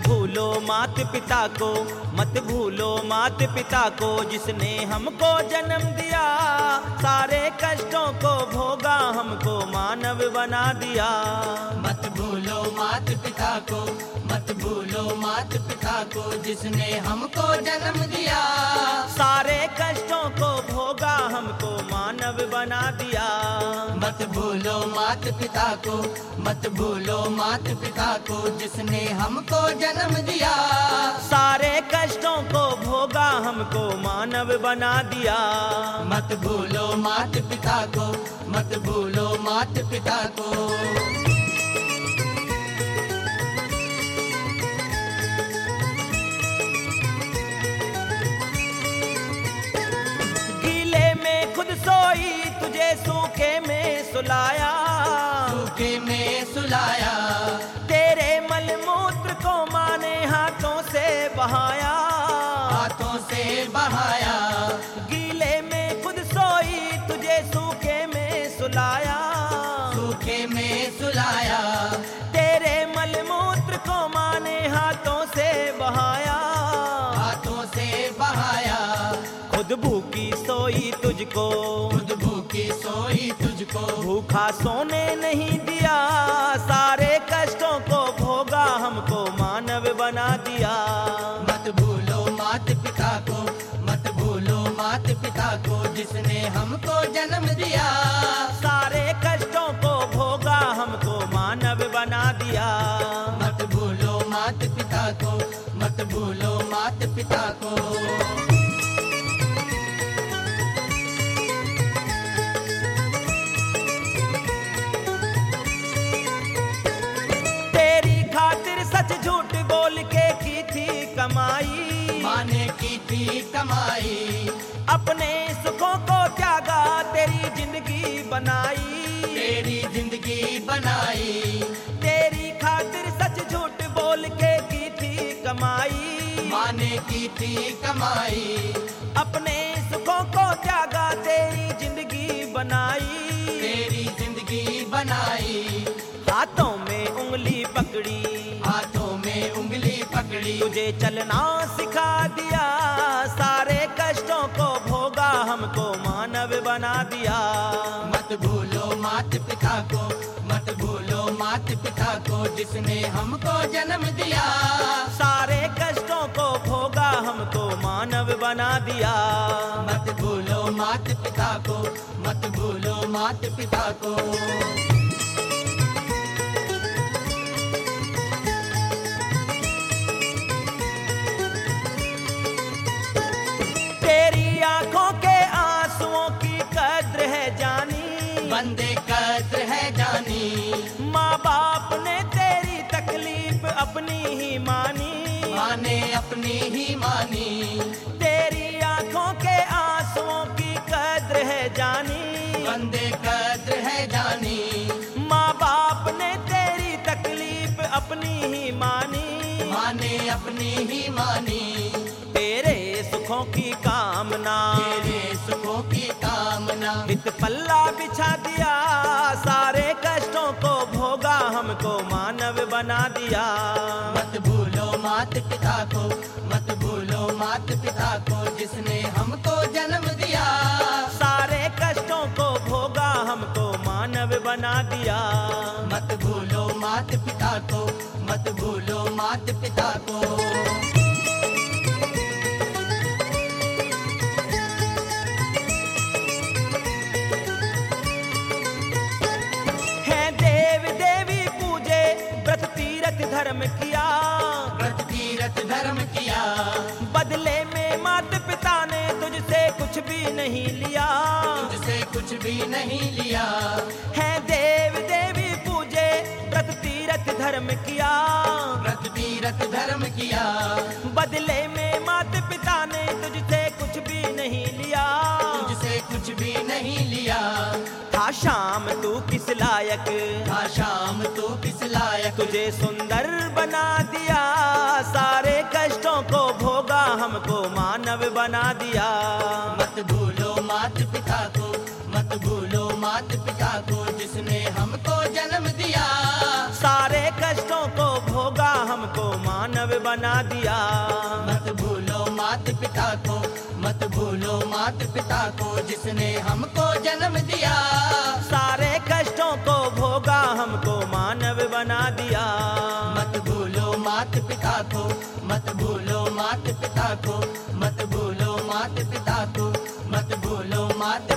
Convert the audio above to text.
भूलो मात पिता को, मत भूलो मात पिता को, जिसने हमको जन्म दिया। सारे कष्टों को भोगा, हमको मानव बना दिया। मत भूलो मात पिता को, मत भूलो मात पिता को, जिसने हमको जन्म दिया। सारे कष्टों को भोगा, हमको मानव बना दिया। मत भूलो मात पिता को, मत भूलो मात पिता को, जिसने हमको जन्म दिया। सारे कष्टों को भोगा, हमको मानव बना दिया। मत भूलो मात पिता को, मत भूलो मात पिता को। गीले में खुद सोई, तुझे सूखे में सुलाया। सूखे में सुलाया, तेरे मलमूत्र को माने हाथों से बहाया। हाथों से बहाया। गीले में खुद सोई, तुझे सूखे में सुलाया। सूखे में सुलाया, तेरे मलमूत्र को माने हाथों से बहाया। हाथों से बहाया। खुद भूखी सोई तुझको, खुद भूखी सोई तुझको, भूखा सोने नहीं दिया। सारे कष्टों को भोगा, हमको मानव बना दिया। मत भूलो मात पिता को, मत भूलो मात पिता को, जिसने हमको जन्म दिया। सारे कष्टों को भोगा, हमको मानव बना दिया। मत भूलो मात पिता को, मत भूलो मात पिता को। तेरी खातिर सच झूठ बोल के की थी कमाई। माने की थी कमाई, अपने सुखों को त्यागा, तेरी जिंदगी बनाई। तेरी जिंदगी बनाई। तेरी खातिर सच झूठ बोल के की थी कमाई। माने की थी कमाई, अपने सुखों को त्यागा, तेरी जिंदगी बनाई। तेरी जिंदगी बनाई। हाथों में उंगली पकड़ी, हाथों में उंगली पकड़ी, तुझे चलना सिखा दिया। सारे कष्टों को भोगा, हमको मानव बना दिया। मत भूलो मात पिता को, मत भूलो मात पिता को, जिसने हमको जन्म दिया। सारे कष्टों को भोगा, हमको मानव बना दिया। मत भूलो मात पिता को, मत भूलो मात पिता को। तेरी आंखों के आंसुओं की कद्र है जानी। बंदे कद्र है जानी, माँ बाप ने तेरी तकलीफ अपनी ही मानी। माने अपनी ही मानी। तेरी आंखों के आंसुओं की कद्र है जानी। बंदे कद्र है जानी, माँ बाप ने तेरी तकलीफ अपनी ही मानी। माने अपनी ही मानी। तेरे सुखों की कामना, तेरे सुखों की कामना, हित पल्ला बिछा दिया। सारे कष्टों को भोगा, हमको मानव बना दिया। मत भूलो मात पिता को, मत भूलो मात पिता को, जिसने हमको जन्म दिया। सारे कष्टों को भोगा, हमको मानव बना दिया। मत भूलो मात पिता को, मत भूलो मात पिता को। है देव देवी पूजे, व्रत तीरथ धर्म किया। व्रत तीरथ धर्म किया, बदले में माता पिता ने तुझसे कुछ भी नहीं लिया। तुझसे कुछ भी नहीं लिया। है देव देवी पूजे, व्रत तीरथ धर्म किया। व्रत तीरथ धर्म किया, बदले में माता पिता ने तुझसे कुछ भी नहीं लिया। तुझसे कुछ भी नहीं लिया। था शाम तू किस लायक, था शाम तू किस लायक, तुझे सुंदर बना दिया। सारे कष्टों को भोगा, हमको मानव बना दिया। मत भूलो मात पिता को, मत भूलो मात पिता को, जिसने हमको जन्म दिया। सारे कष्टों को भोगा, हमको मानव बना दिया। मत भूलो मात पिता को, मत भूलो मात पिता को, जिसने हमको जन्म दिया। सारे कष्टों को भोगा हमको मानव बना दिया। मत भूलो मात पिता को, मत भूलो मात पिता को, मत भूलो मात पिता को, मत भूलो मात